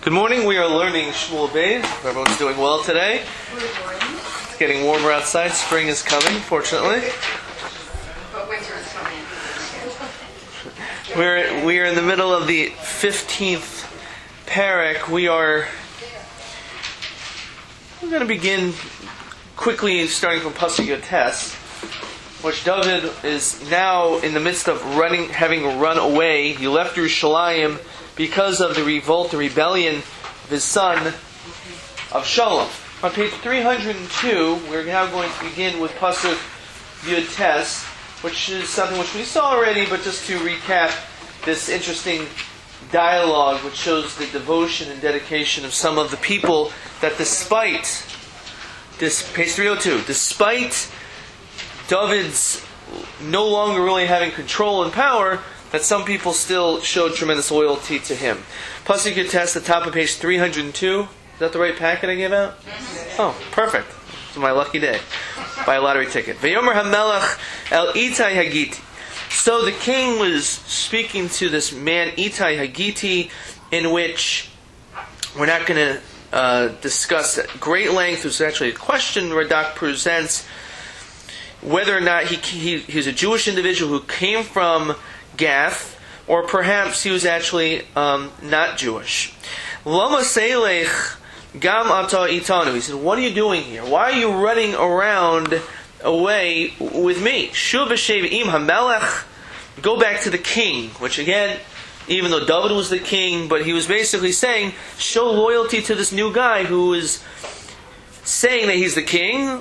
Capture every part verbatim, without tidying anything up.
Good morning. We are learning Shmuel Beis. Everyone's doing well today. Good morning. It's getting warmer outside. Spring is coming, fortunately. But winter is coming. We're we are in the middle of the fifteenth parak. We are we're going to begin quickly, starting from Pasuk Yotes, which David is now in the midst of running, having run away. He left Yerushalayim because of the revolt, the rebellion of his son Avshalom. On page three hundred two, we're now going to begin with Pasuk Yotes, which is something which we saw already, but just to recap this interesting dialogue which shows the devotion and dedication of some of the people that despite this, page three oh two, despite David's no longer really having control and power, that some people still showed tremendous loyalty to him. Pasuk Yotes, the top of page three hundred two. Is that the right packet I gave out? Oh, perfect. It's my lucky day. Buy a lottery ticket. Vayomer HaMelech El Itai Hagiti. So the king was speaking to this man Itai Hagiti, in which we're not going to uh, discuss at great length. It was actually a question Radak presents whether or not he, he he's a Jewish individual who came from Gath, or perhaps he was actually um, not Jewish. Lama Seilech Gam Ata Itanu. He said, "What are you doing here? Why are you running around away with me? Shuv Shev Im HaMelech." Go back to the king. Which again, even though David was the king, but he was basically saying, show loyalty to this new guy who is saying that he's the king.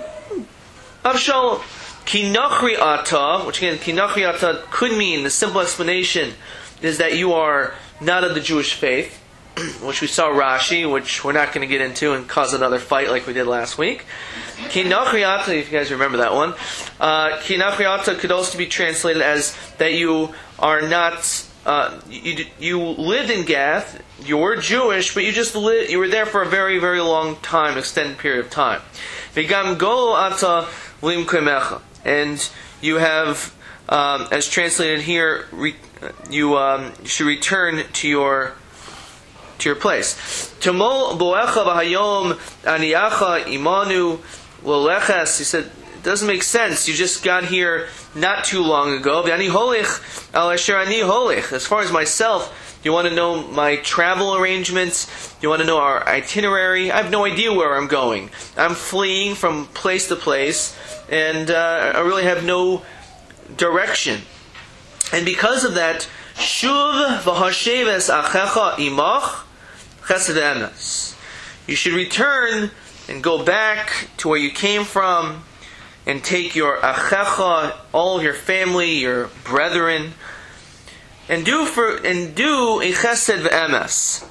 Avshalom. Kinachri ata, which again, kinachri ata could mean, the simple explanation is that you are not of the Jewish faith, which we saw Rashi, which we're not going to get into and cause another fight like we did last week. Kinachri ata, if you guys remember that one, uh, kinachri ata could also be translated as that you are not, uh, you, you lived in Gath, you were Jewish, but you just lived, you were there for a very, very long time, extended period of time. V'gam go ata limkemecha. And you have, um, as translated here, re, you, um, you should return to your to your place. Tomol boecha v'hayom aniyacha imanu l'leches. He said, it doesn't make sense. You just got here not too long ago. V'ani holich al asher ani holich. As far as myself, you want to know my travel arrangements? You want to know our itinerary? I have no idea where I'm going. I'm fleeing from place to place, and uh, I really have no direction. And because of that, Shuv v'hasheves achecha imach chesed emes. You should return and go back to where you came from, and take your achecha, all of your family, your brethren, and do for and do a chesed v'emes,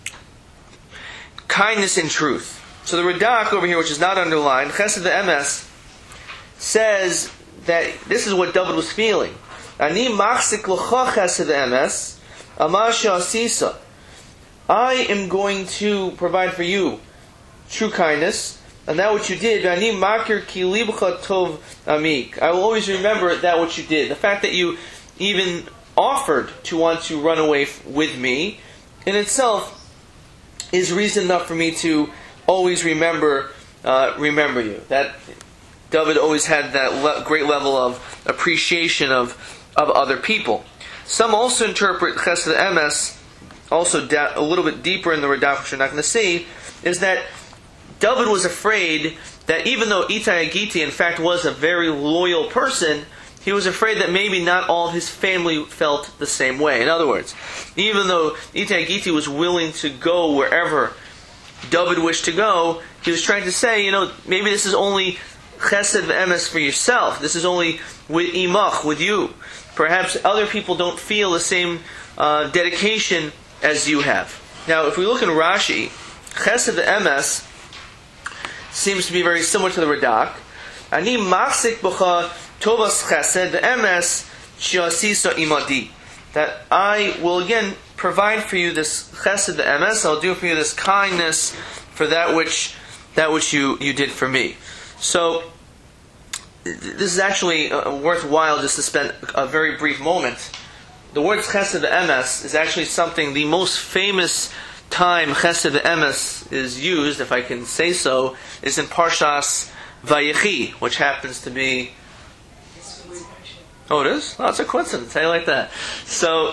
kindness and truth. So the Radak over here, which is not underlined, chesed v'emes, says that this is what David was feeling. Ani machzik l'cha chesed v'emes, amar she'asisa. I am going to provide for you true kindness, and that which you did. Ani makir ki libcha tov amik. I will always remember that which you did. The fact that you even offered to want to run away f- with me, in itself, is reason enough for me to always remember uh, remember you. That David always had that le- great level of appreciation of of other people. Some also interpret chesed emes, also da- a little bit deeper in the Radak, which you're not going to see, is that David was afraid that even though Itai Hagiti in fact was a very loyal person, he was afraid that maybe not all of his family felt the same way. In other words, even though Itai Hagiti was willing to go wherever David wished to go, he was trying to say, you know, maybe this is only chesed v'emes for yourself. This is only with imach, with you. Perhaps other people don't feel the same uh, dedication as you have. Now, if we look in Rashi, chesed v'emes seems to be very similar to the Radak. Ani machzik b'cha tovas chesed v'emes she'asisa imadi. That I will again provide for you this chesed v'emes. I'll do for you this kindness for that which that which you, you did for me. So this is actually uh, worthwhile just to spend a very brief moment. The word chesed v'emes is actually something, the most famous time Chesed Emes is used, if I can say so, is in Parshas Vayechi, which happens to be... Oh, it is? Oh, it's a coincidence. I like that. So,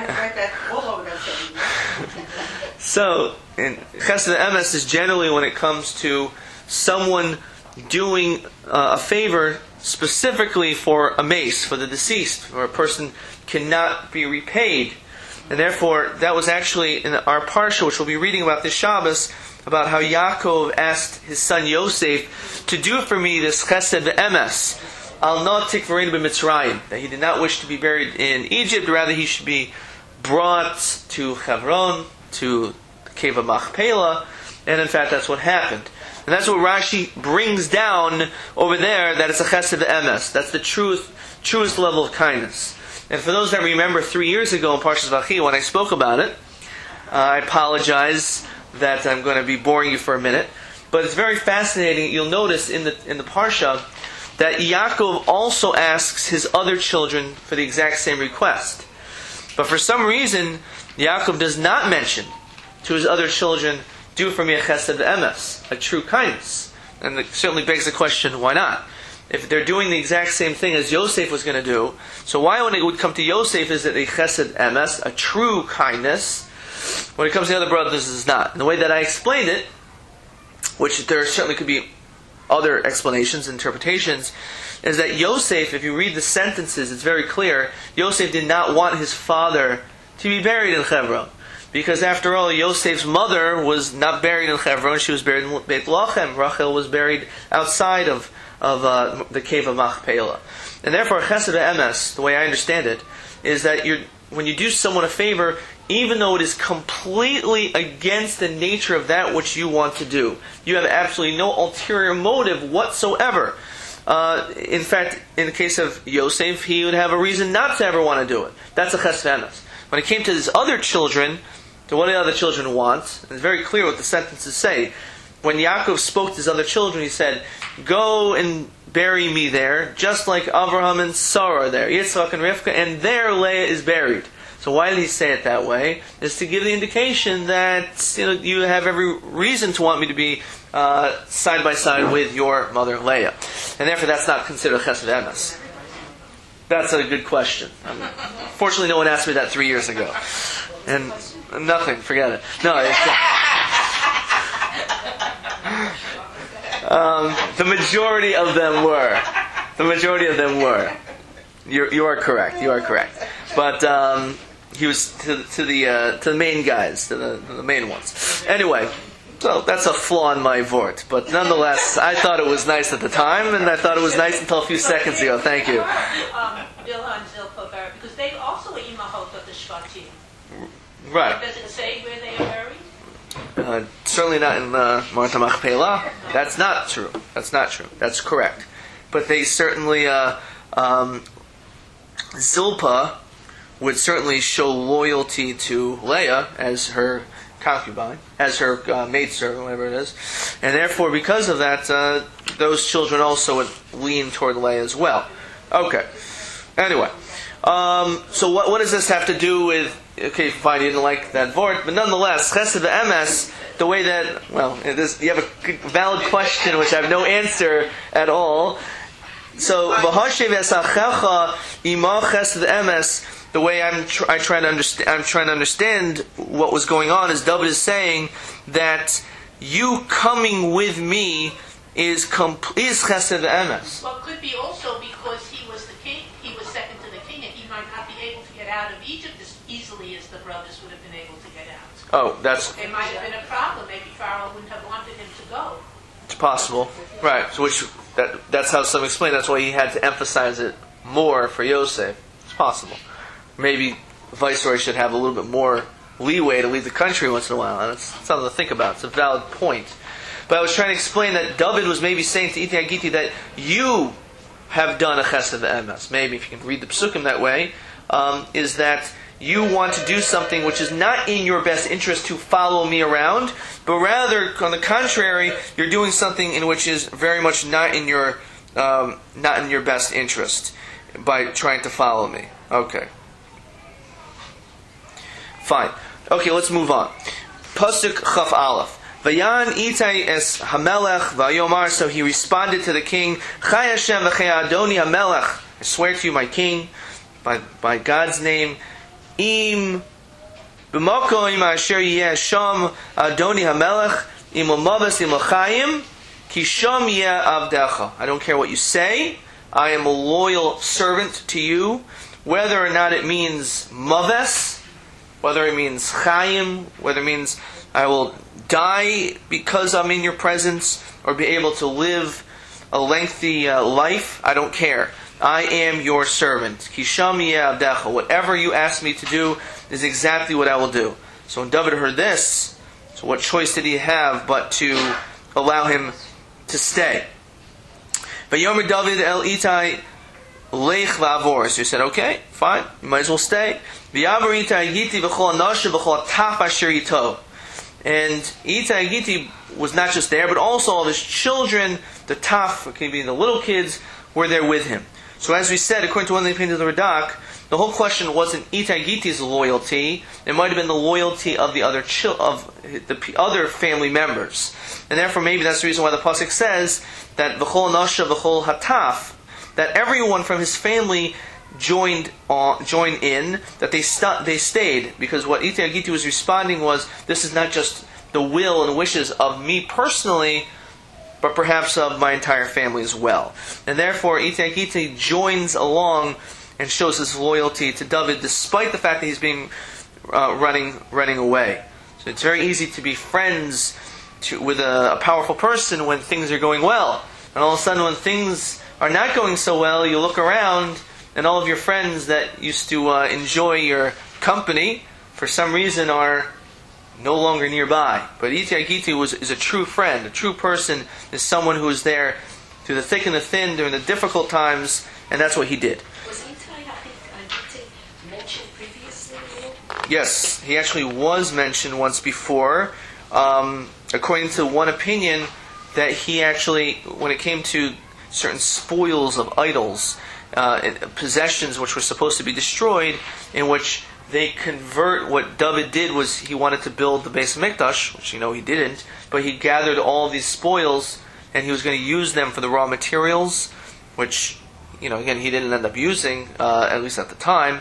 so in Chesed Emes is generally when it comes to someone doing uh, a favor specifically for a mace, for the deceased, or a person cannot be repaid. And therefore, that was actually in our Parsha, which we'll be reading about this Shabbos, about how Yaakov asked his son Yosef to do for me this Chesed Emes. Al not tikvareinu b'Mitzrayim, that he did not wish to be buried in Egypt, rather he should be brought to Hebron, to the cave of Machpelah, and in fact that's what happened. And that's what Rashi brings down over there, that it's a Chesed Emes. That's the truth, truest level of kindness. And for those that remember three years ago in Parshas Vachi, when I spoke about it, uh, I apologize that I'm going to be boring you for a minute, but it's very fascinating. You'll notice in the in the Parsha that Yaakov also asks his other children for the exact same request. But for some reason, Yaakov does not mention to his other children, do for me a Chesed Emes, a true kindness. And it certainly begs the question, why not? If they're doing the exact same thing as Yosef was going to do, so why when it would come to Yosef is it a Chesed Emes, a true kindness? When it comes to the other brothers, it's not. And the way that I explained it, which there certainly could be other explanations, interpretations, is that Yosef, if you read the sentences, it's very clear, Yosef did not want his father to be buried in Hebron. Because after all, Yosef's mother was not buried in Hebron, she was buried in Beit Lachem. Rachel was buried outside of, of uh, the cave of Machpelah. And therefore, Chesed Emes, the way I understand it, is that you're, when you do someone a favor, even though it is completely against the nature of that which you want to do, you have absolutely no ulterior motive whatsoever. Uh, in fact, in the case of Yosef, he would have a reason not to ever want to do it. That's a Chesed Emes. When it came to his other children, to what the other children want, it's very clear what the sentences say. When Yaakov spoke to his other children, he said, go and bury me there, just like Avraham and Sarah are there, Yitzchak and Rivka, and there Leah is buried. So why did he say it that way? Is to give the indication that you know you have every reason to want me to be uh, side by side with your mother Leah, and therefore that's not considered Chesed Emes. That's a good question. Um, fortunately, no one asked me that three years ago, and nothing. Forget it. No. It's, um, the majority of them were. The majority of them were. You you are correct. You are correct. But um, he was to, to the uh, to the main guys, to the, to the main ones. Anyway, so that's a flaw in my vort. But nonetheless, I thought it was nice at the time, and I thought it was nice until a few seconds ago. Thank you. Um, Bilhah and Zilpah buried, because they also are imahot of the Shvatim. Right. Does it say where they are buried? Uh, certainly not in uh, Martha Machpelah. That's not true. That's not true. That's correct. But they certainly, uh, um, Zilpah would certainly show loyalty to Leah as her concubine, as her uh, maidservant, whatever it is. And therefore, because of that, uh, those children also would lean toward Leah as well. Okay. Anyway. Um, so what, what does this have to do with... Okay, fine, you didn't like that vort, but nonetheless, Chesed Emes, the way that... Well, it is, you have a good, valid question, which I have no answer at all. So, V'hashev esachecha ima Chesed Emes, the way I'm, tr- I try to understand, I'm trying to understand what was going on is David is saying that you coming with me is comp- is Chesed Emes. Well, it could be also because he was the king, he was second to the king, and he might not be able to get out of Egypt as easily as the brothers would have been able to get out. Oh, that's... There might have been a problem. Maybe Pharaoh wouldn't have wanted him to go. It's possible. Right, so which that that's how some explain. That's why he had to emphasize it more for Yosef. It's possible. Maybe the viceroy should have a little bit more leeway to leave the country once in a while. And it's something to think about. It's a valid point. But I was trying to explain that David was maybe saying to Iti Agiti that you have done a Chesed Emes. Maybe, if you can read the Psukim that way, um, is that you want to do something which is not in your best interest to follow me around, but rather, on the contrary, you're doing something in which is very much not in your um, not in your best interest by trying to follow me. Okay. Fine. Okay, let's move on. Pasuk Chaf Aleph. Vayan Itai es Hamelech Vayomar. So he responded to the king, Chai Hashem v'chei Adoni Hamelech. I swear to you, my king, by by God's name, Im b'makom asher yeh sham Adoni Hamelech im u'mavas im l'chaim ki sham yeh avdecha. I don't care what you say. I am a loyal servant to you, whether or not it means maves, whether it means chaim, whether it means I will die because I'm in your presence, or be able to live a lengthy uh, life. I don't care. I am your servant. Kisham yeh avdecha. Whatever you ask me to do is exactly what I will do. So when David heard this, so what choice did he have but to allow him to stay? But Yomer David el Itai lech v'avor. So he said, okay, fine, you might as well stay. V'yavar Itai Giti v'chol anashav v'chol taf asher ito. And Itai Giti was not just there, but also all his children, the taf, it can be the little kids, were there with him. So as we said, according to one of the opinions of the Radak, the whole question wasn't Itai Giti's loyalty; it might have been the loyalty of the other chil- of the other family members, and therefore maybe that's the reason why the pasuk says that v'chol nasha v'chol hataf, that everyone from his family joined on, joined in, that they st- they stayed, because what Itai Giti was responding was, this is not just the will and wishes of me personally, but perhaps of my entire family as well. And therefore Itai Giti joins along and shows his loyalty to David, despite the fact that he's being uh, running running away. So it's very easy to be friends to, with a, a powerful person when things are going well, and all of a sudden when things are not going so well, you look around and all of your friends that used to uh, enjoy your company, for some reason, are no longer nearby. But Itai Giti was is a true friend, a true person, is someone who is there through the thick and the thin during the difficult times, and that's what he did. Was Itai, I think, Giti mentioned previously? Yes, he actually was mentioned once before. Um, according to one opinion, that he actually, when it came to certain spoils of idols, uh, possessions which were supposed to be destroyed, in which they convert, what David did was he wanted to build the Beis Mikdash, which you know he didn't, but he gathered all of these spoils and he was going to use them for the raw materials, which, you know, again, he didn't end up using, uh, at least at the time.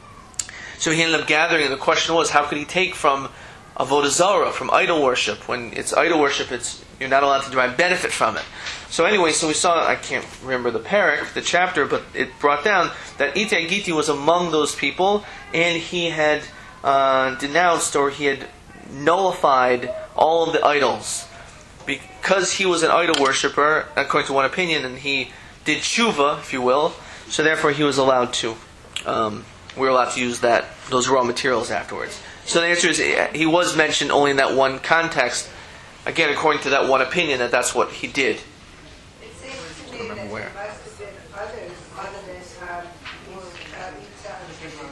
So he ended up gathering, and the question was, how could he take from Avodah Zarah, from idol worship? When it's idol worship, it's you're not allowed to derive benefit from it. So anyway, so we saw, I can't remember the parak, the chapter, but it brought down that Itai Giti was among those people, and he had uh, denounced, or he had nullified all of the idols. Because he was an idol worshipper, according to one opinion, and he did tshuva, if you will, so therefore he was allowed to, um, we were allowed to use that those raw materials afterwards. So the answer is, he was mentioned only in that one context, again, according to that one opinion, that that's what he did. It seems to me that there must have been others other than um, uh, Itai.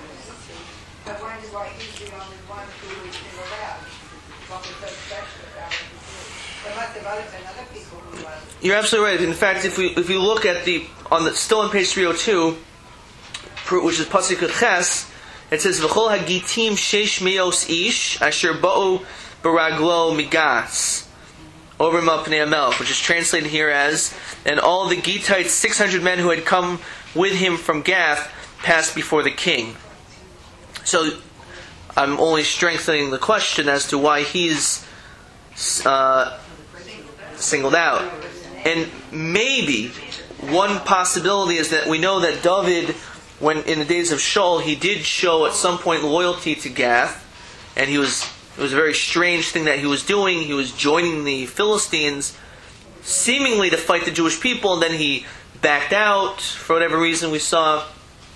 I wonder why he's the only one who was singled out. What was so special about him? There must have other been other people who were. You're absolutely right. In fact, if we if you look at the on the still on page three oh two, which is Pasuk Ches, it says V'chol hagitim sheish meos ish asher ba'u baraglo migas over mapnei hamelech, which is translated here as, and all the Gitites, six hundred men who had come with him from Gath, passed before the king. So I'm only strengthening the question as to why he's uh, singled out. And maybe one possibility is that we know that David, when in the days of Shaul, he did show at some point loyalty to Gath, and he was it was a very strange thing that he was doing. He was joining the Philistines, seemingly to fight the Jewish people, and then he backed out for whatever reason we saw.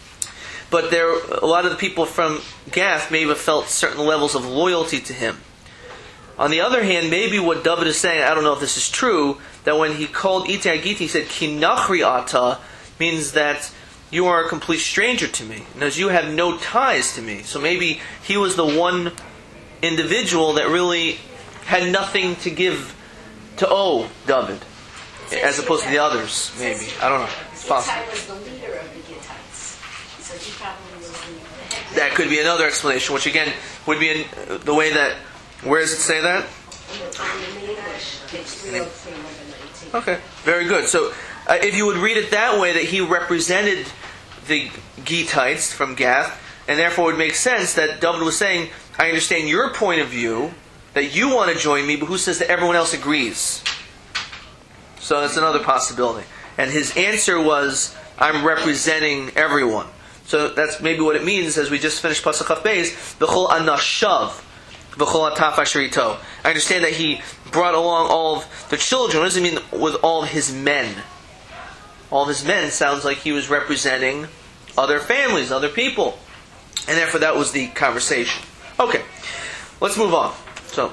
But there, a lot of the people from Gath may have felt certain levels of loyalty to him. On the other hand, maybe what David is saying, I don't know if this is true, that when he called Itai Giti, he said, Ki nachri ata, means that you are a complete stranger to me, and as you have no ties to me. So maybe he was the one individual that really had nothing to give, to owe David, as opposed to the others, maybe. I don't know. It's possible. Itai was the leader of the Gitites, so he probably was the head. That could be another explanation, which again would be in the way that Where does it say that? In the English, page three oh three, number nineteen. Okay, very good. So, uh, if you would read it that way, that he represented the Gittites from Gath, and therefore it would make sense that David was saying, I understand your point of view, that you want to join me, but who says that everyone else agrees? So that's another possibility. And his answer was, I'm representing everyone. So that's maybe what it means as we just finished Pasuk Chaf Beis, V'chol anashav, v'chol ataf asherito. I understand that he brought along all of the children. What does it mean with all of his men? All of his men sounds like he was representing other families, other people. And therefore that was the conversation. Okay, let's move on. So,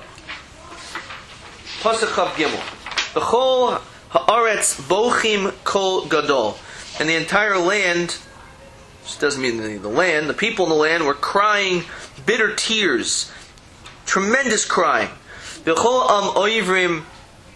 Pasuk Chaf Gimel. V'chol ha'aretz bochim kol gadol. And the entire land, which doesn't mean the, the land, the people in the land were crying bitter tears. Tremendous crying. V'chol am oivrim.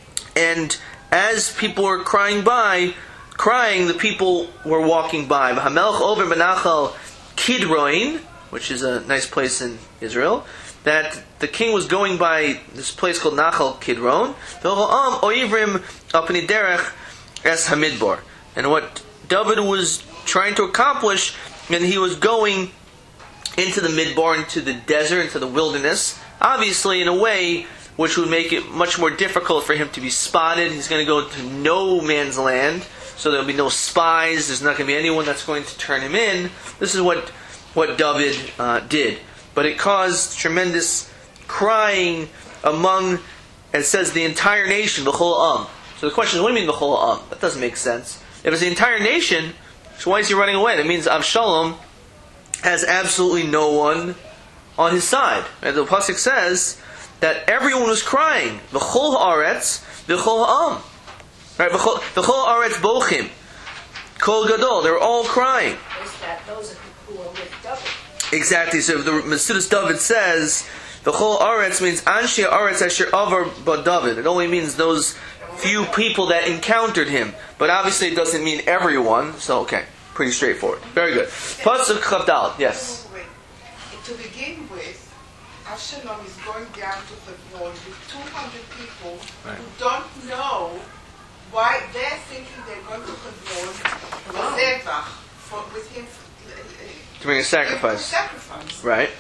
And as people were crying by, crying, the people were walking by. V'hamelch over benachal Kidroin, which is a nice place in Israel, that the king was going by this place called Nachal Kidron. V'ho'am oivrim apni derech es hamidbar. And what David was trying to accomplish, and he was going into the midbar, into the desert, into the wilderness, obviously in a way which would make it much more difficult for him to be spotted. He's going to go to no man's land, so there'll be no spies. There's not going to be anyone that's going to turn him in. This is what what David uh, did. But it caused tremendous crying among, it says, the entire nation, the whole Am. So the question is, what do you mean the whole Am? That doesn't make sense. If it's the entire nation, so why is he running away? That means Avshalom has absolutely no one on his side. And the pasuk says that everyone was crying. V'chol haaretz, v'chol ha'am. Right? V'chol haaretz bochim. Kol gadol. They're all crying. Is that those who are with David? Exactly. So if the Mesudus David says v'chol haaretz means Anshe haaretz asher avar ba David. It only means those few people that encountered him. But obviously it doesn't mean everyone. So okay. Pretty straightforward. Very good. Pasuk Chaf Daled. Yes. To begin with, Avshalom is going down to Hebron with two hundred people right. who don't know why they're thinking they're going to Hebron for Zevach, for with him uh, to bring a sacrifice. sacrifice. Right.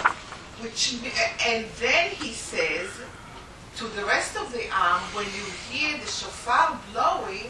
Which and then he says to the rest of the arm, when you hear the shofar blowing,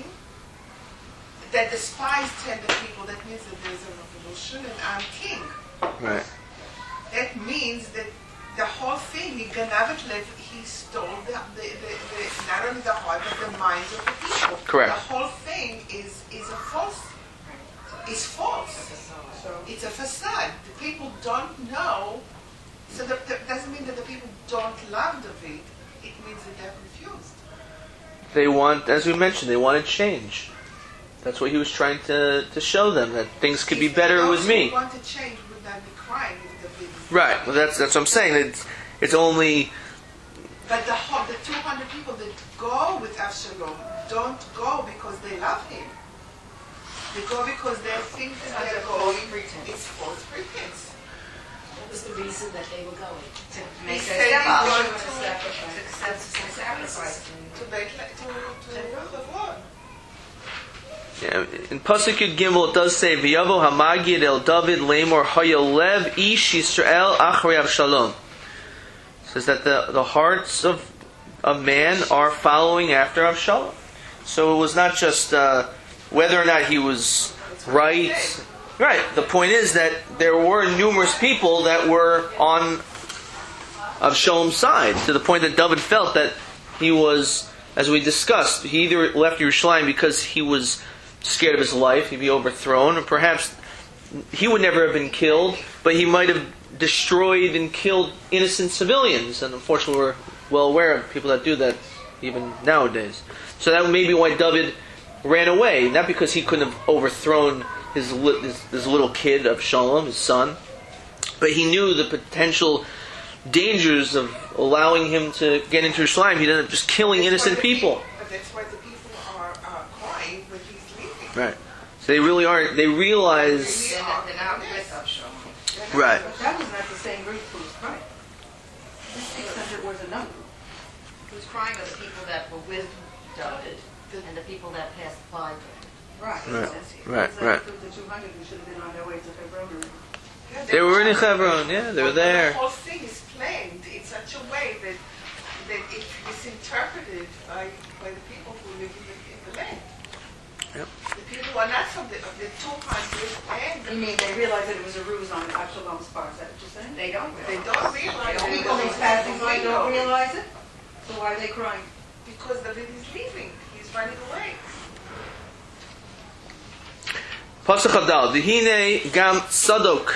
that the spies tell the people. That means that there's a revolution and I'm king. Right. That means that the whole thing, he ganavet lev, he stole the, the, the, the, not only the heart, but the minds of the people. Correct. The whole thing is, is a false, is false. It's a facade. The people don't know, so that, that doesn't mean that the people don't love David, it means that they're confused. They want, as we mentioned, they wanted change. That's what he was trying to, to show them, that things could be better with me. If they want to change, would not be crying with David. Right, well that's that's what I'm saying. It's, it's only... But the whole, the two hundred people that go with Avshalom don't go because they love him. They go because they think that they're going. It's false pretense. What was the reason that they were going? To He make said a he's step going up. to, To accept some sacrifice. to Beit Le- to to Hebron. Yeah, in Pasuk Yud Gimel it does say, V'yavo hamagid el David lemor hayalev ish Yisrael achrei Avshalom. It says that the, the hearts of of man are following after Avshalom. So it was not just uh, whether or not he was right. Right. The point is that there were numerous people that were on Avshalom's side, to the point that David felt that he was, as we discussed, he either left Yerushalayim because he was scared of his life, he'd be overthrown, or perhaps he would never have been killed, but he might have destroyed and killed innocent civilians. And unfortunately we're well aware of people that do that even nowadays. So that may be why David ran away, not because he couldn't have overthrown his, his, his little kid, Avshalom, his son, but he knew the potential dangers of allowing him to get into Yerushalayim. He'd end up just killing That's innocent why the people. people. But that's why the people are, are crying when he's leaving. Right. So they really are, they realize... They're not, they're not with Avshalom. Right. But that was not the same group who was crying. The six hundred was a number. Who's crying are the people that were with David and the people that passed by David. Right. Right, So right, it's, uh, right. The two hundred who should have been on their way to Hebron. Yeah, They were in Hebron, yeah, they were But there. The whole thing is planned in such a way that that it is interpreted by by the people who live in the, in the land. Yep. The people who are not from the, of the two hundred and You mean they realized that it was a ruse on Absalom's part? Is that what you're saying? They don't they realize. don't realize The it people he's passing by don't realize it? So why are they crying? because David is leaving. He's running away. Pasuk Hadal, V'hine gam Sadok.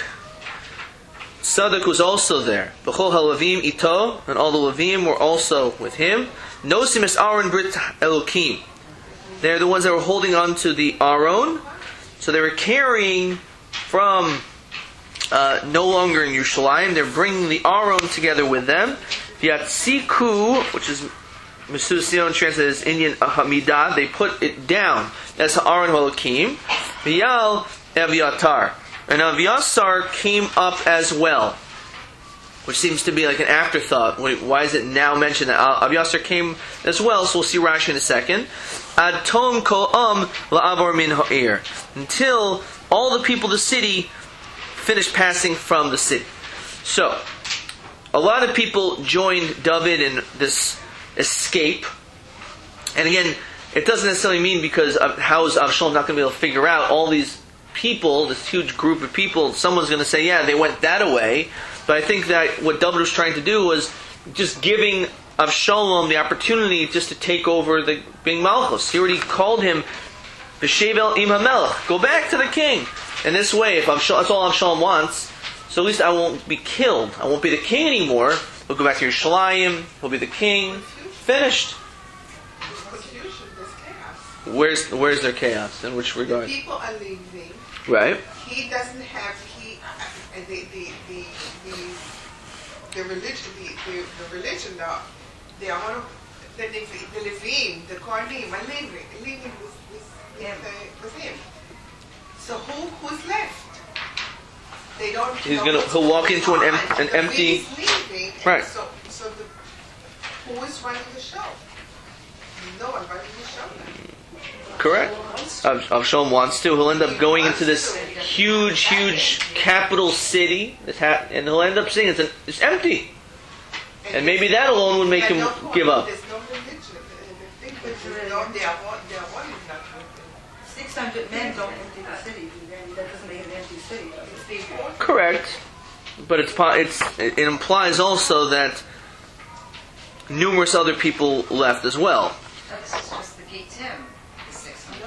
Sadok was also there. B'chol haLevim ito, and all the Levim were also with him. Nosim es Aaron Brit Elokim. They're the ones that were holding on to the Aaron. So they were carrying from uh, no longer in Yerushalayim. They're bringing the Aaron together with them. Yatziku, which is Mesuda Sion translated as Indian Hamidah, they put it down. That's Aaron Elokim. V'yal Eviatar. And Aviasar came up as well, which seems to be like an afterthought. Wait, why is it now mentioned that Aviasar came as well? So we'll see Rashi in a second. Ad tom ko'am la'avar min ha'ir. Until all the people of the city finished passing from the city. So, a lot of people joined David in this escape. And again, it doesn't necessarily mean because of how is Avshalom not going to be able to figure out all these people, this huge group of people. Someone's going to say, yeah, they went that away. But I think that what David was trying to do was just giving Avshalom the opportunity just to take over the being Malchus. He already called him V'shevel im HaMelech. Go back to the king. And this way, if Avshalom, that's all Avshalom wants, so at least I won't be killed. I won't be the king anymore. He'll go back to Yerushalayim. He'll be the king. Finished. There's confusion. There's chaos. Where's where's their chaos? In which regard? People are leaving. Right. He doesn't have he uh, the the the the, the religion the, the, the religion now they are one of the Levi- the Levim, the Kohanim are leaving leaving with with with, Him. uh, with him. So who who's left? They don't. He's know gonna- what's he'll walk going into an em- on. an The empty- Levim is leaving, and Right. So so the who is running the show? No one running the show now. Correct. Av- Avshalom wants to. He'll end up going into this huge, huge capital city, this ha- and he'll end up seeing it's, an, it's empty. And maybe that alone would make And him no give up. There's no religion. The, the thing is, there's no, they are one, they are one is not with Six hundred men don't empty the city. Then that doesn't make it an empty city. It's the important. Correct. But it's po- it's it implies also that numerous other people left as well. That's just the Gitim, the six hundred.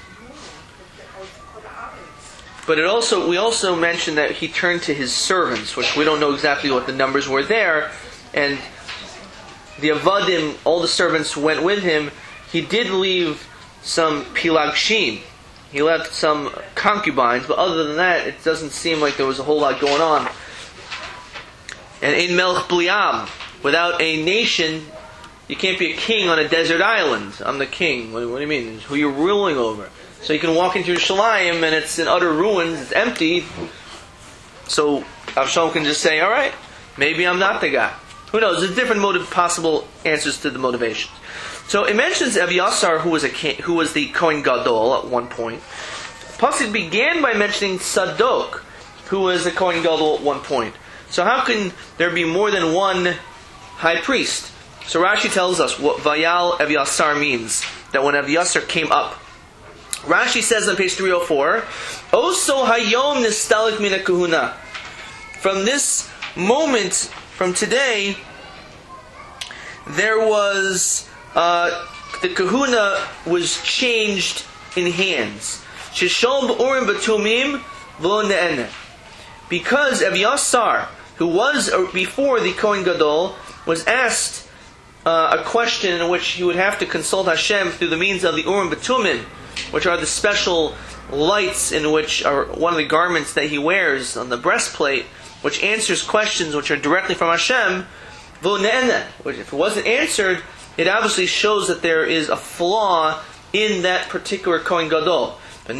But it also we also mentioned that he turned to his servants, which we don't know exactly what the numbers were there, and the Avadim, all the servants went with him. He did leave some pilagshim. He left some concubines, but other than that, it doesn't seem like there was a whole lot going on. And in Melch Bliam, without a nation, you can't be a king on a desert island. I'm the king. What, what do you mean? It's who you're ruling over. So you can walk into Yerushalayim and it's in utter ruins, it's empty. So Avshalom can just say, all right, maybe I'm not the guy. Who knows? There's different motive, possible answers to the motivations. So it mentions Eviasar, who was a king, who was the Kohen Gadol at one point. Pasuk began by mentioning Sadok, who was the Kohen Gadol at one point. So how can there be more than one high priest? So Rashi tells us what Vayal Eviasar means, that when Eviasar came up. Rashi says on page three oh four, Oso hayom nistalik mina kahuna. From this moment, from today, there was, uh, the kahuna was changed in hands. Shishol b'urim b'tumim v'lo ne'eneh. Because Eviasar, who was before the Kohen Gadol, was asked uh, a question in which he would have to consult Hashem through the means of the Urim B'tumim, which are the special lights in which are one of the garments that he wears on the breastplate, which answers questions which are directly from Hashem. Which, if it wasn't answered, it obviously shows that there is a flaw in that particular Kohen Gadol. So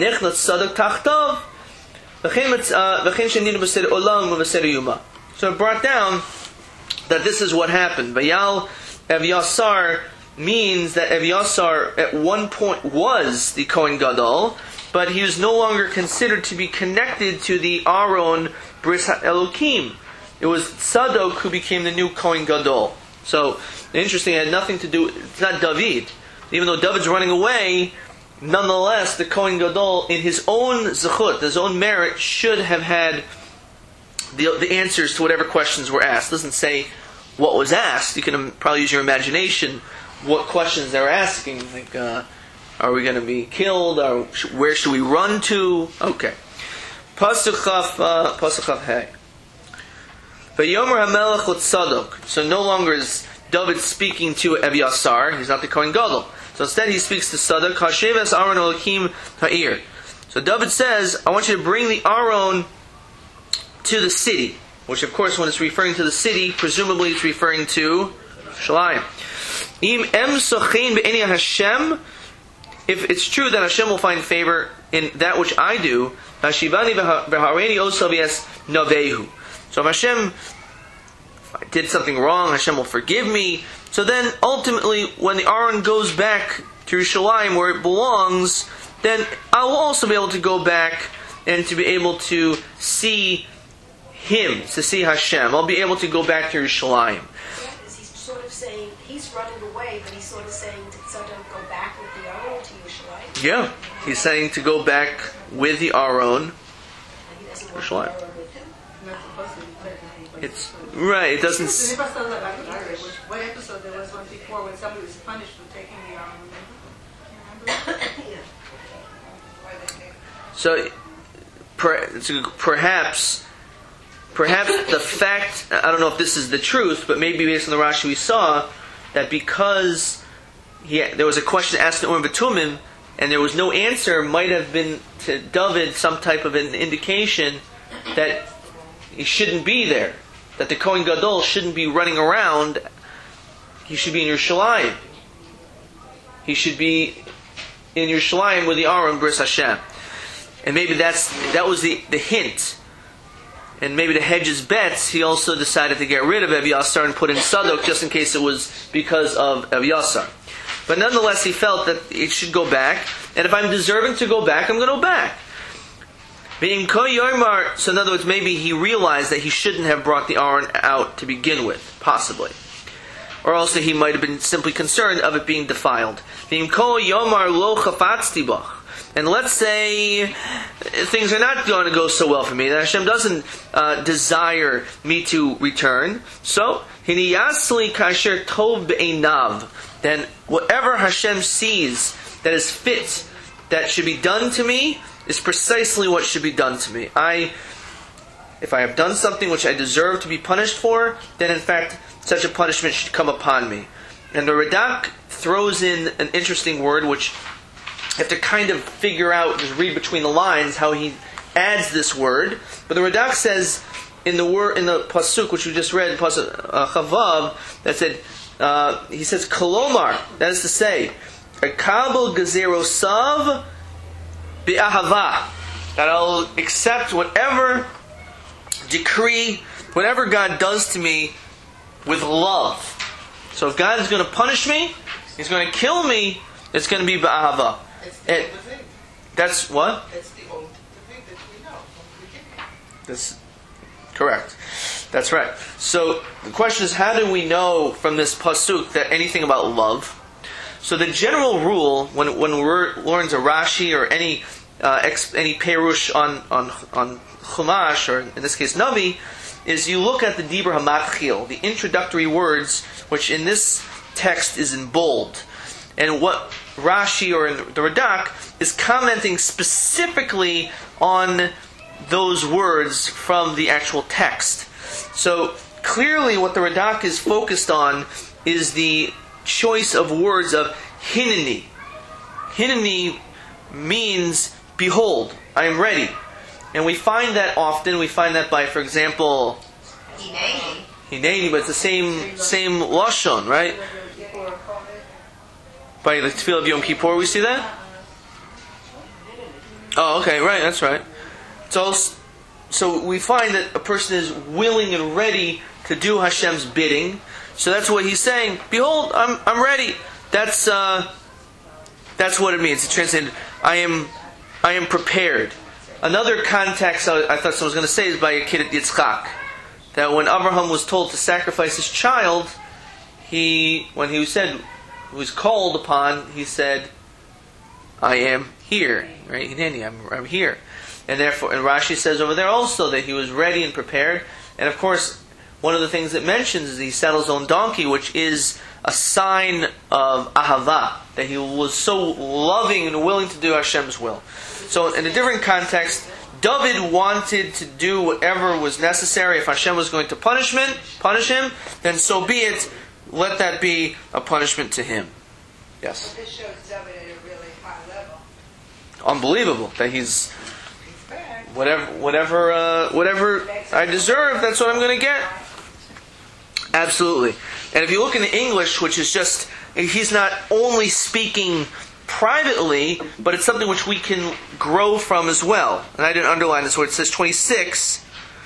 it brought down that this is what happened. Vayal Evyasar means that Evyasar at one point was the Kohen Gadol, but he was no longer considered to be connected to the Aaron Bris HaElokim. It was Tzadok who became the new Kohen Gadol. So, interesting, it had nothing to do, it's not David. Even though David's running away, nonetheless, the Kohen Gadol, in his own zechut, his own merit, should have had the, the answers to whatever questions were asked. It doesn't say what was asked. You can probably use your imagination what questions they were asking. Like, uh, are we going to be killed? Or where should we run to? Okay. Pasuk Chaf, uh, Pasuk Chaf Hey. Vayomer HaMelech L'Tzadok. So no longer is David speaking to Evyasar. He's not the Kohen Gadol. So instead he speaks to Tzadok. Hasheves Aaron Elokim Ha'ir. So David says, I want you to bring the Aaron to the city. Which of course when it's referring to the city, presumably it's referring to Shalayim. Im em sochin be'eni Hashem. If it's true that Hashem will find favor in that which I do, Hashivani v'hareni osavias navehu. So if Hashem did something wrong, Hashem will forgive me. So then ultimately when the Aaron goes back to Yerushalayim where it belongs, then I will also be able to go back and to be able to see Him, to see Hashem. I'll be able to go back to Yerushalayim. Is he sort of saying, he's running away, but he's sort of saying to Tzadok, go back with the Aaron to Yerushalayim? Yeah, he's saying to go back with the Aaron. And he doesn't want Yerushalayim. the Aaron with him? Not supposed to be technically. It's right. It doesn't. The Nifas does that like in Irish. What episode there was one before when somebody was punished for taking the arm? Remember? Yeah. So, per, so perhaps, perhaps the fact, I don't know if this is the truth, but maybe based on the Rashi we saw, that because he, there was a question asked in Urim V'Tumim, and there was no answer, might have been to David some type of an indication that he shouldn't be there. That the Kohen Gadol shouldn't be running around. He should be in Yerushalayim. He should be in Yerushalayim with the Aaron Bris Hashem. And maybe that's that was the, the hint. And maybe to hedge his bets, he also decided to get rid of Evyasar and put in Tzadok just in case it was because of Evyasar. But nonetheless, he felt that it should go back. And if I'm deserving to go back, I'm going to go back. So in other words, maybe he realized that he shouldn't have brought the Aaron out to begin with. Possibly. Or also he might have been simply concerned of it being defiled. And let's say things are not going to go so well for me, that Hashem doesn't uh, desire me to return. So, then whatever Hashem sees that is fit, that should be done to me, is precisely what should be done to me. I, if I have done something which I deserve to be punished for, then in fact such a punishment should come upon me. And the Radak throws in an interesting word which you have to kind of figure out, just read between the lines how he adds this word. But the Radak says in the word in the pasuk which we just read, pasuk uh, Chavav, that said uh, he says Kolomar, that is to say, Akabel Gezerosav Bi'ahava, that I'll accept whatever decree, whatever God does to me with love. So if God is going to punish me, He's going to kill me, it's going to be Ba'ahava. It, that's what? That's the old thing that we know from the beginning. That's correct. That's right. So the question is, how do we know from this pasuk that anything about love? So the general rule when when we learn a Rashi or any uh, ex, any perush on on on Chumash, or in this case Navi, is you look at the Dibur HaMatchil, the introductory words, which in this text is in bold, and what Rashi or in the Radak is commenting specifically on those words from the actual text. So clearly what the Radak is focused on is the choice of words of Hineni. Hineni means, behold, I am ready. And we find that often. We find that by, for example, Hineni. Hineni, but it's the same same Lashon, right? By the Tefillah of Yom Kippur, we see that? Oh, okay, right, that's right. So, so we find that a person is willing and ready to to do Hashem's bidding. So that's what he's saying. Behold, I'm I'm ready. That's uh, that's what it means. It's translated, I am I am prepared. Another context I, I thought someone was going to say is by Akedat Yitzchak, that when Abraham was told to sacrifice his child, he when he said was called upon, he said, I am here. Right? Hineni, I'm I'm here. And therefore, and Rashi says over there also that he was ready and prepared. And of course, one of the things it mentions is he saddles his own donkey, which is a sign of ahava, that he was so loving and willing to do Hashem's will. So in a different context, David wanted to do whatever was necessary. If Hashem was going to punishment, punish him, then so be it. Let that be a punishment to him. Yes? This shows David at a really high level. Unbelievable that he's He's back. whatever, whatever, uh, whatever I deserve. That's what I'm going to get. Absolutely. And if you look in the English, which is just, he's not only speaking privately, but it's something which we can grow from as well. And I didn't underline this word. It says twenty-six.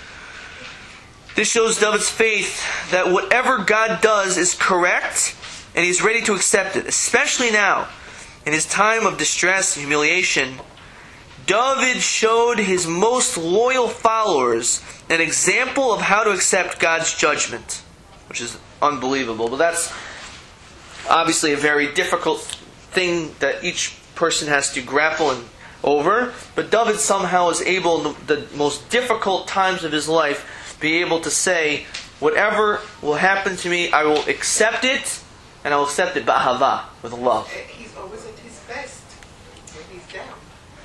This shows David's faith that whatever God does is correct, and he's ready to accept it. Especially now, in his time of distress and humiliation, David showed his most loyal followers an example of how to accept God's judgment, which is unbelievable. But that's obviously a very difficult thing that each person has to grapple and over. But David somehow is able, in the, the most difficult times of his life, be able to say, whatever will happen to me, I will accept it, and I will accept it ba'ahava, with love. He's always at his best when he's down.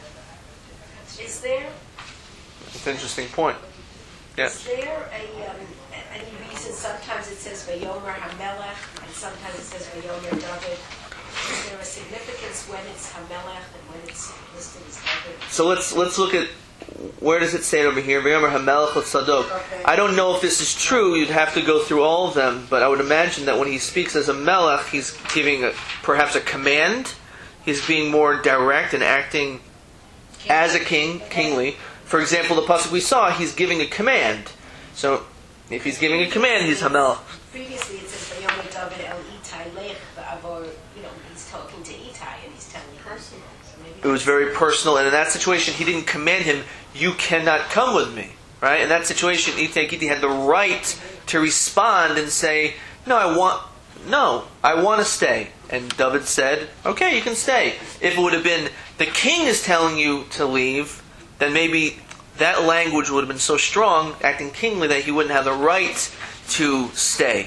Is there It's an interesting point. Yes. is there a um, any reason? Sometimes it says Vayomer Hamelech, and sometimes it says Vayomer David. Is there a significance when it's Hamelech and when it's listed as David? So let's let's look at, where does it say it over here? Vayomer Hamelech Tzadok. I don't know if this is true. You'd have to go through all of them, but I would imagine that when he speaks as a melech, he's giving a, perhaps a command. He's being more direct and acting as a king, kingly. For example, the pasuk we saw, he's giving a command. So if he's giving a command, he's Hamelech. Previously it says Vayomer David El Itai Lech, or you know he's talking to Itai and he's telling him. Personal. So maybe It was very personal, and in that situation, he didn't command him, you cannot come with me. Right? In that situation, Itai Giti had the right to respond and say, no, I want, no, I want to stay. And David said, okay, you can stay. If it would have been, the king is telling you to leave, then maybe that language would have been so strong, acting kingly, that he wouldn't have the right to stay.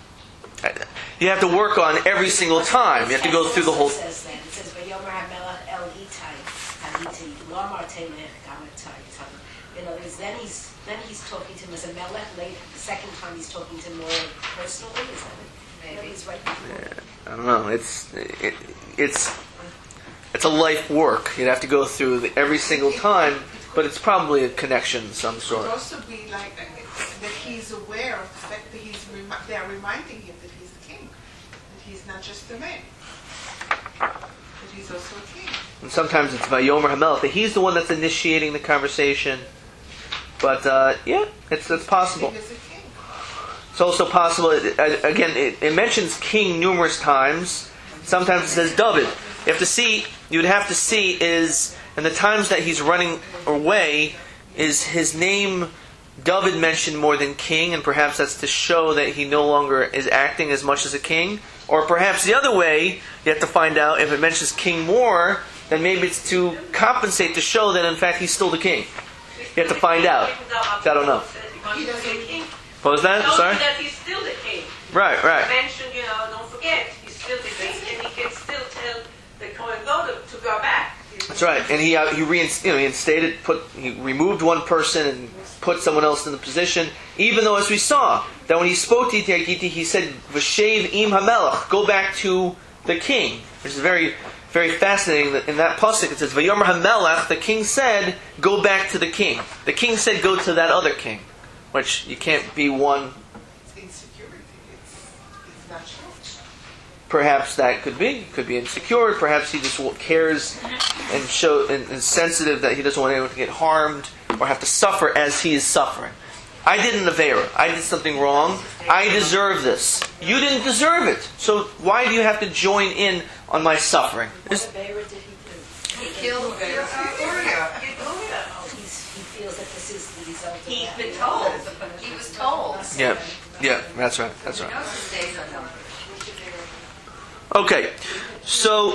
You have to work on every single time. You have to go through the whole... It says that. It says Vayomer Hamelech El Itai Haliti Lomar Telech Gamatai. In other words, then he's then he's talking to him as a melech. Later, the second time he's talking to him more personally. Is that it? Maybe he's right before. I don't know. It's it, it's it's a life work. You'd have to go through the, every single time, but it's probably a connection of some It sort. would also be like that, that he's aware of the fact that he's remi- they are reminding him that he's the king, that he's not just a man, that he's also a king. And sometimes it's Vayomer Hamelech, that he's the one that's initiating the conversation. But uh, yeah, it's it's possible. King is a king. It's also possible. It, uh, again, it, it mentions king numerous times. Sometimes it says David. You have to see. You would have to see is in the times that he's running away, is his name David mentioned more than king, and perhaps that's to show that he no longer is acting as much as a king. Or perhaps the other way, you have to find out if it mentions king more, then maybe it's to compensate, to show that in fact he's still the king. You have to find out. I don't know. He doesn't. What was that? Shows Sorry? that he's still the king. Right, right. Mention, you know, don't forget, he's still the king, and he can still tell the Kohen Gadol to go back. That's right. And he uh, he reinst- you know he instated, put he removed one person and put someone else in the position. Even though, as we saw, that when he spoke to Itai Giti, he said, "V'shev im hamelech," go back to the king, which is very, very fascinating. That in that pasuk it says, "Vayomer hamelech," the king said, "Go back to the king." The king said, "Go to that other king," which you can't be one. It's insecurity. It's, it's not sure. Perhaps that could be. Could be insecure. Perhaps he just cares and show and is sensitive that he doesn't want anyone to get harmed or have to suffer as he is suffering. I did an Avera. I did something wrong. I deserve this. You didn't deserve it. So why do you have to join in on my suffering? What It's- Avera did he do? He killed Uriah. He's, he feels that this is the result of He's that. been told. He was told. yeah, yeah, that's right. That's He right. knows his days are numbered. Okay, so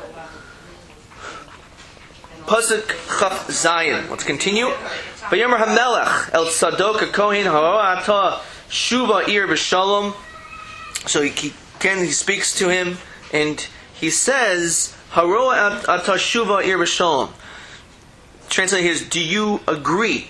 Pasuk Chaf Zayin. Let's continue. Vayomer Hamelech El Tzadok HaKohen Ha'ata Shuva Ir B'Shalom. So he, he again he speaks to him and he says Haroa Ata Shuva Ir B'Shalom. Translate here is, do you agree?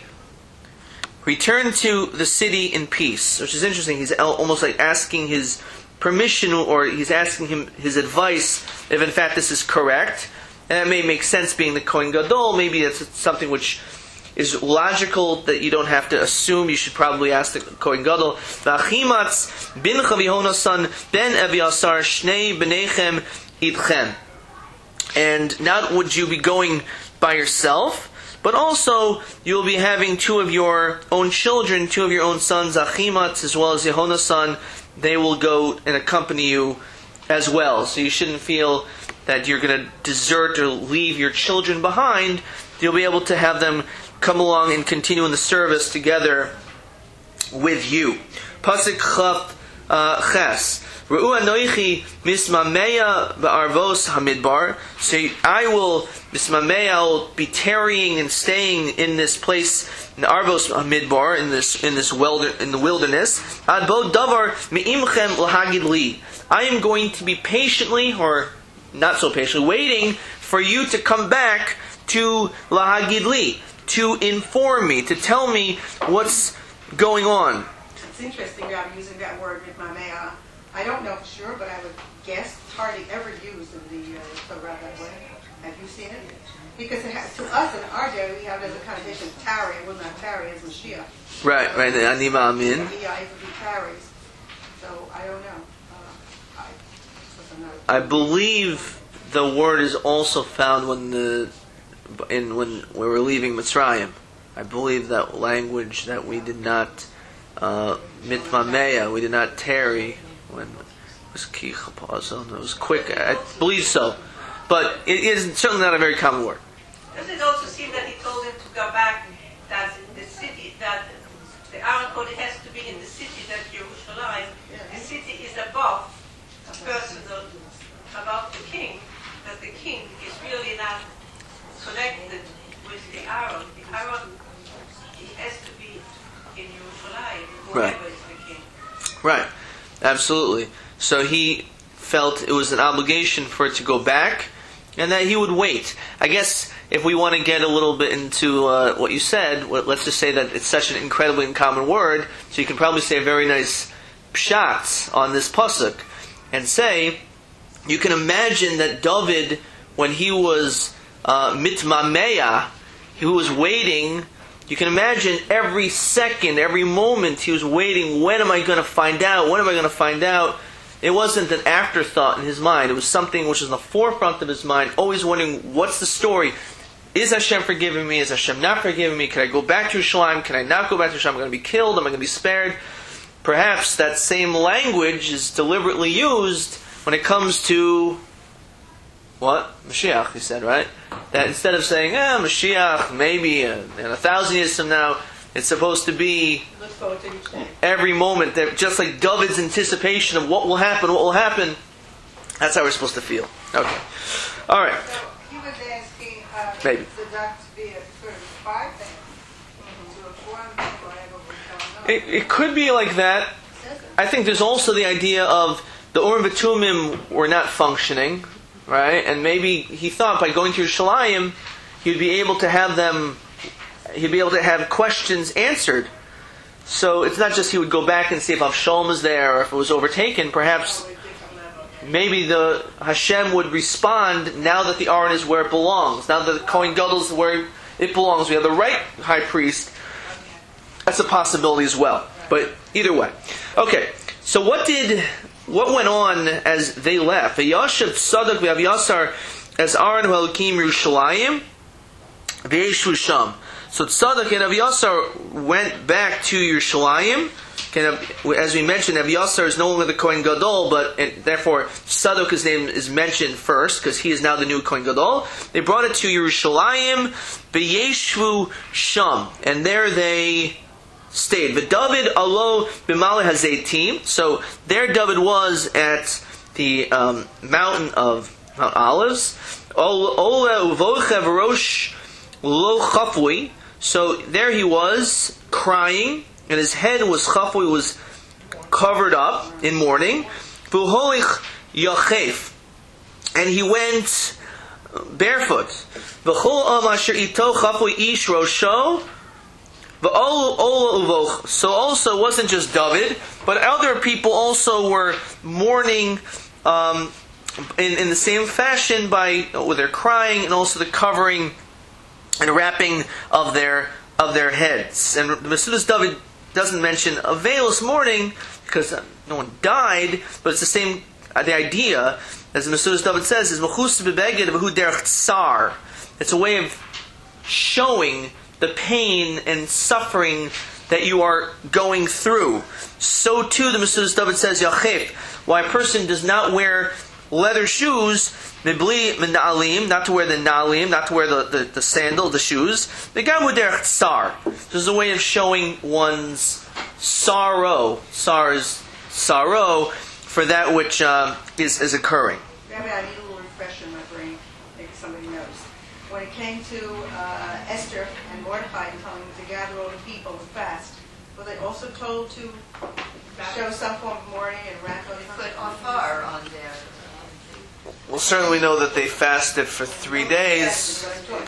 Return to the city in peace, which is interesting. He's almost like asking his permission, or he's asking him his advice if in fact this is correct. And that may make sense being the Kohen Gadol. Maybe that's something which is logical that you don't have to assume. You should probably ask the Kohen Gadol. V'achimatz bin Chavihonasan ben Eviasar shnei b'neichem idchem. And not would you be going by yourself, but also you'll be having two of your own children, two of your own sons, Achimatz as well as Yehonasan. They will go and accompany you as well. So you shouldn't feel that you're going to desert or leave your children behind. You'll be able to have them come along and continue in the service together with you. Pasuk Chaf Ches. Re'u anoichi mismameya ba'arvos hamidbar. So I will, mismameya, I will be tarrying and staying in this place, in Arvos hamidbar, in this in this wilder, in the wilderness. Ad bo davar me'imchem lahagid li. I am going to be patiently, or not so patiently, waiting for you to come back to lahagid li, to inform me, to tell me what's going on. It's interesting that I'm using that word with my mea. I don't know for sure, but I would guess it's hardly ever used in the uh, Torah that way. Have you seen it? Because it has, to us in our day, we have it as a connotation of tarry. It will not tarry as Mashiach. Right, right. The Ani Ma'amin. Yeah, it would be tarries. So I don't know. Uh, I, so I'm not- I believe the word is also found when the in when we were leaving Mitzrayim. I believe that language that we did not uh, mitmameya, we did not tarry when it was kichapazon. It was quick. I believe so, but it is certainly not a very common word. Does it also seem that he told him to go back, that in the city, that the Aaron code has to be in the city, that Yerushalayim, the city is above a person, above the king, that the king is really not connected with the Aaron. The Aaron, he has to be in Yerushalayim, whoever Right. is the king. Right, absolutely. So he felt it was an obligation for it to go back, and that he would wait. I guess if we want to get a little bit into uh, what you said, well, let's just say that it's such an incredibly uncommon word, so you can probably say a very nice pshat on this pasuk, and say, you can imagine that David, when he was uh, mitmameya, he was waiting. You can imagine every second, every moment he was waiting, when am I going to find out? When am I going to find out? It wasn't an afterthought in his mind. It was something which was in the forefront of his mind, always wondering, what's the story? Is Hashem forgiving me? Is Hashem not forgiving me? Can I go back to Yerushalayim? Can I not go back to Yerushalayim? Am I going to be killed? Am I going to be spared? Perhaps that same language is deliberately used when it comes to what? Mashiach, he said, right? That instead of saying, ah, Mashiach, maybe in a thousand years from now, it's supposed to be Look forward to each day. every moment, that just like David's anticipation of what will happen, what will happen, that's how we're supposed to feel. Okay. All right. So he was asking uh, Maybe. the doc to be a sort of spy thing to inform people whatever was going on. It, it could be like that. I think there's also the idea of the Urim V'Tumim were not functioning, right? And maybe he thought by going to Yerushalayim, he'd be able to have them, he'd be able to have questions answered. So it's not just he would go back and see if Avshalom was there or if it was overtaken. Perhaps maybe the Hashem would respond now that the Aron is where it belongs. Now that the Kohen Gadol is where it belongs. We have the right high priest. That's a possibility as well. But either way. Okay, so what did, what went on as they left? V'yashav Tzadok v'Avyasar as Aron Halakim Yerushalayim v'Yeshu Sham. So Tzadok and Aviasar went back to Yerushalayim. As we mentioned, Aviasar is no longer the Kohen Gadol, but and therefore Tzadok's name is mentioned first because he is now the new Kohen Gadol. They brought it to Yerushalayim, B'yeshvu Sham, and there they stayed. But David alo b'maleh hazeitim. So there David was at the um, mountain of Mount Olives. Ola uvochev rosh lo chafui. So there he was crying, and his head was chafui, was covered up in mourning. V'holich yachef, and he went barefoot. V'chol am asher ito chafui ish rosho. So also it wasn't just David, but other people also were mourning um, in, in the same fashion by with their crying and also the covering and wrapping of their of their heads. And the Mesudah's David doesn't mention a veilless mourning because no one died, but it's the same uh, the idea as the Mesudah's David says is mechus bebeged v'hu derech tsar. It's a way of showing the pain and suffering that you are going through. So too, the Mesudah's David says, Yachef, why a person does not wear leather shoes, mibli na'alim, not to wear the na'alim, not to wear the, the, the sandal, the shoes. The gamu derech tsar. This is a way of showing one's sorrow. Sar is sorrow for that which uh, is, is occurring. Rabbi, I need a little refresher in my brain. Maybe somebody knows. When it came to uh, Esther and Mordecai telling them to gather all the people and fast, were they also told to show some form of mourning and wrap up? Put on fire on their. Well, certainly we know that they fasted for three days.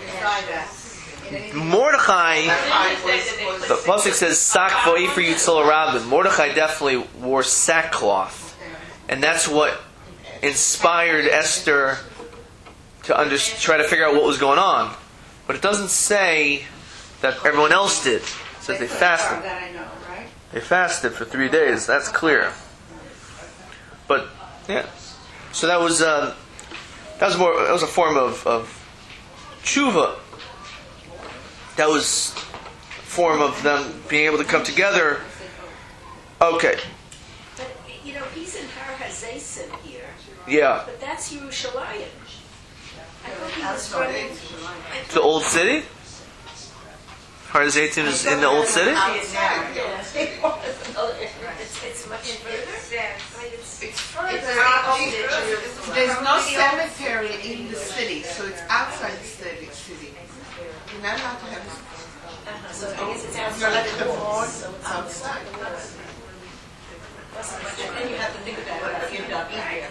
Mordecai, the pasuk says, "Sak v'ofer yitzol rabim." Mordecai definitely wore sackcloth, and that's what inspired Esther to under, try to figure out what was going on. But it doesn't say that everyone else did. It says they fasted. That I know, right? They fasted for three days. That's clear. But yeah, so that was uh, that was more. That was a form of, of tshuva. That was a form of them being able to come together. Okay. But, you know, he's in Har HaZeisim here. Yeah. But that's Yerushalayim. I thought he was Outside running... Yerushalayim. The old city? Har HaZeitim is in the old city? Yeah. It's, it's much further. I mean, it's, It's further. It's It's out- There's no cemetery in the city, so it's outside the city. city. You're not allowed to have uh-huh, so I guess it's You're outside like the the walls. board So it's outside. And you have to think about what you end up eating.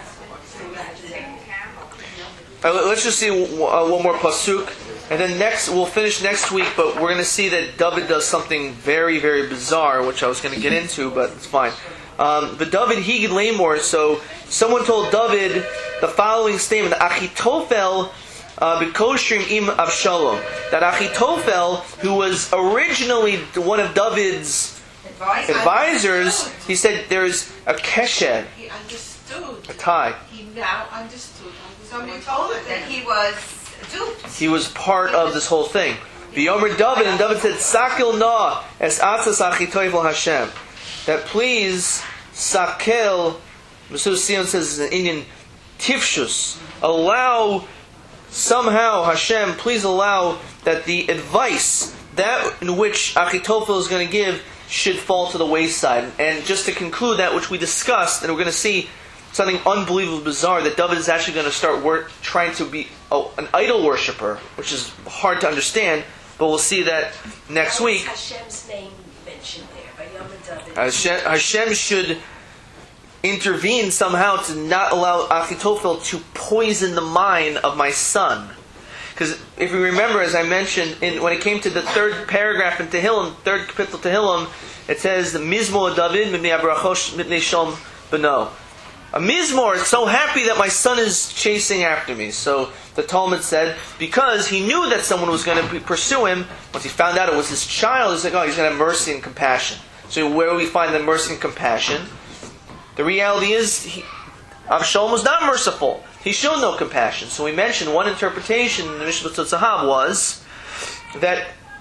All right, let's just see uh, one more pasuk, and then next we'll finish next week. But we're going to see that David does something very, very bizarre, which I was going to get into, but it's fine. Um, but David higid lamor. So someone told David the following statement: Achitophel b'koshrim im Avshalom. That Achitophel, who was originally one of David's advisors, he said there's a keshed, He understood. a tie. He now understood. Somebody told him that he was duped. He was part of this whole thing. V'yomer David, and David said, "Sakel na es atzas Achitophel Hashem." That please, sakel, Mesudah's Sion says in Indian, tifshus, allow somehow Hashem, please allow that the advice that in which Achitophel is going to give should fall to the wayside. And just to conclude that which we discussed, and we're going to see something unbelievably bizarre, that David is actually going to start work, trying to be oh, an idol worshiper, which is hard to understand, but we'll see that next How is week. Hashem's name mentioned there by Yom David? Hashem, Hashem should intervene somehow to not allow Achitophel to poison the mind of my son. Because if you remember, as I mentioned, in, when it came to the third paragraph in Tehillim, third kapitel Tehillim, it says, Mizmor David mipnei abrachosh mipnei shalom beno. A Mizmor is so happy that my son is chasing after me. So the Talmud said, because he knew that someone was going to pursue him, once he found out it was his child, he's like, oh, he's going to have mercy and compassion. So where do we find the mercy and compassion? The reality is, he, Avshalom was not merciful. He showed no compassion. So we mentioned one interpretation in the Mishnah Tzahab was that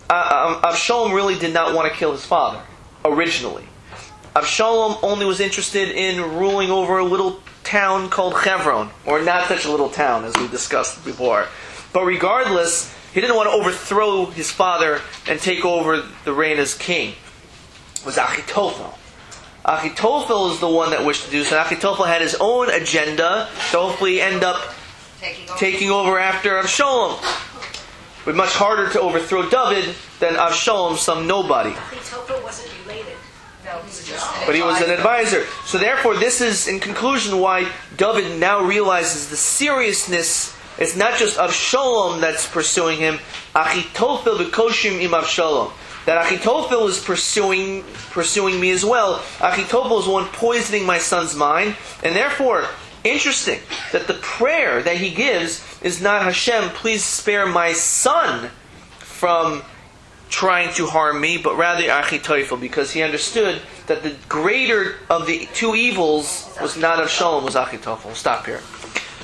uh, um, Avshalom really did not want to kill his father originally. Avshalom only was interested in ruling over a little town called Hebron, or not such a little town as we discussed before. But regardless, he didn't want to overthrow his father and take over the reign as king. It was Achitophel. Achitophel is the one that wished to do so. Achitophel had his own agenda to hopefully end up Taking over. taking over after Avshalom. But much harder to overthrow David than Avshalom, some nobody. Achitophel wasn't related. No, he was just But he was an advisor. So therefore, this is, in conclusion, why David now realizes the seriousness. It's not just Avshalom that's pursuing him. Achitophel v'koshim im Avshalom. That Achitophel is pursuing pursuing me as well. Achitophel is the one poisoning my son's mind. And therefore, interesting that the prayer that he gives is not Hashem, please spare my son from trying to harm me, but rather Achitophel, because he understood that the greater of the two evils was not Avshalom, was Achitophel. We'll stop here.